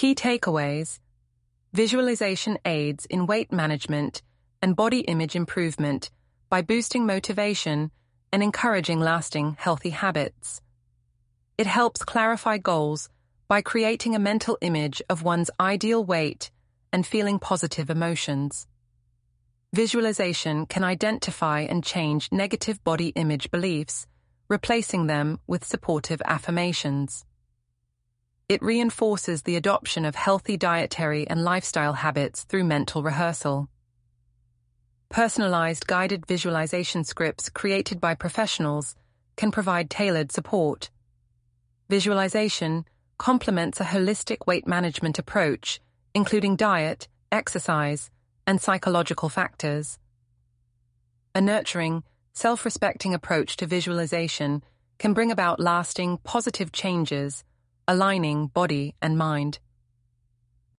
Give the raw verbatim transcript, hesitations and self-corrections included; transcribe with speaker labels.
Speaker 1: Key takeaways: visualization aids in weight management and body image improvement by boosting motivation and encouraging lasting healthy habits. It helps clarify goals by creating a mental image of one's ideal weight and feeling positive emotions. Visualization can identify and change negative body image beliefs, replacing them with supportive affirmations. It reinforces the adoption of healthy dietary and lifestyle habits through mental rehearsal. Personalized guided visualization scripts created by professionals can provide tailored support. Visualization complements a holistic weight management approach, including diet, exercise, and psychological factors. A nurturing, self-respecting approach to visualization can bring about lasting, positive changes, aligning body and mind.